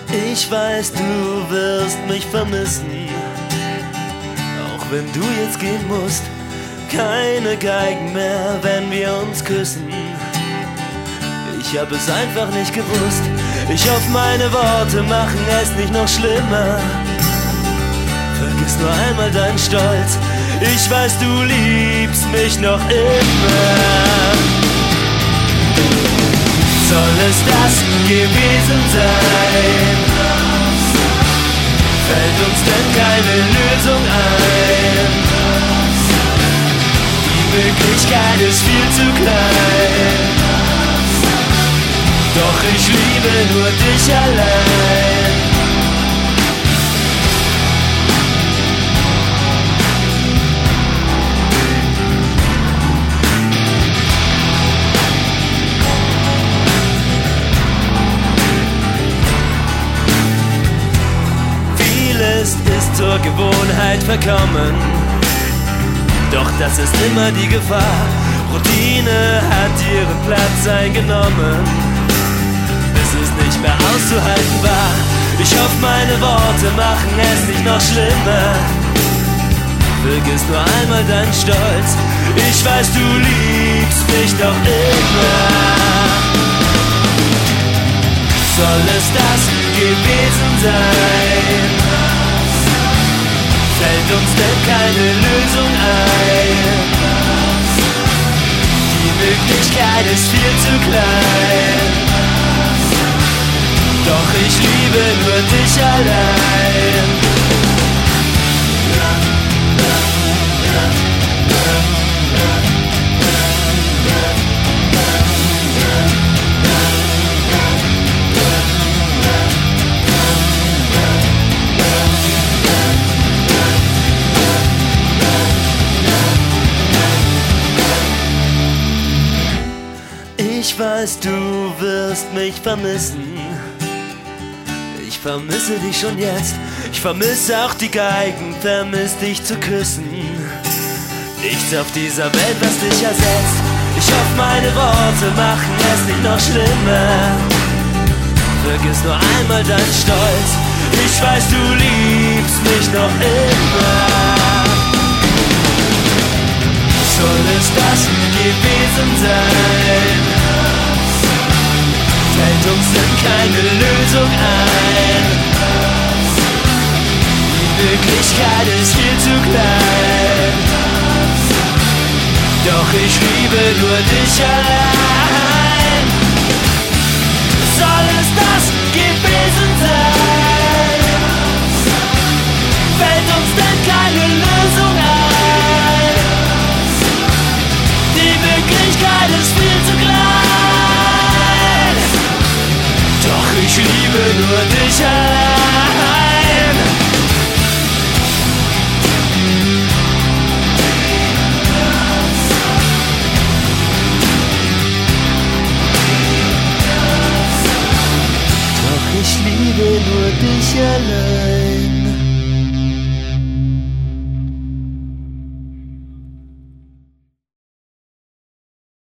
Ich weiß, du wirst mich vermissen, auch wenn du jetzt gehen musst. Keine Geigen mehr, wenn wir uns küssen. Ich hab es einfach nicht gewusst. Ich hoffe, meine Worte machen es nicht noch schlimmer. Vergiss nur einmal deinen Stolz. Ich weiß, du liebst mich noch immer. Soll es das gewesen sein? Fällt uns denn keine Lösung ein? Die Möglichkeit ist viel zu klein. Doch ich liebe nur dich allein. Ist zur Gewohnheit verkommen, doch das ist immer die Gefahr. Routine hat ihren Platz eingenommen, bis es nicht mehr auszuhalten war. Ich hoffe, meine Worte machen es nicht noch schlimmer. Vergiss nur einmal deinen Stolz. Ich weiß, du liebst mich doch immer. Soll es das gewesen sein? Fällt uns denn keine Lösung ein? Die Möglichkeit ist viel zu klein. Doch ich liebe nur dich allein. Ich weiß, du wirst mich vermissen. Ich vermisse dich schon jetzt. Ich vermisse auch die Geigen, vermiss dich zu küssen. Nichts auf dieser Welt, was dich ersetzt. Ich hoffe, meine Worte machen es nicht noch schlimmer. Vergiss nur einmal deinen Stolz. Ich weiß, du liebst mich noch immer. Soll es das gewesen sein? Fällt uns denn keine Lösung ein? Die Möglichkeit ist viel zu klein. Doch ich liebe nur dich allein. Soll es das gewesen sein? Fällt uns denn keine Lösung ein? Die Möglichkeit ist viel zu klein. Doch ich liebe nur dich allein. Doch ich liebe nur dich allein.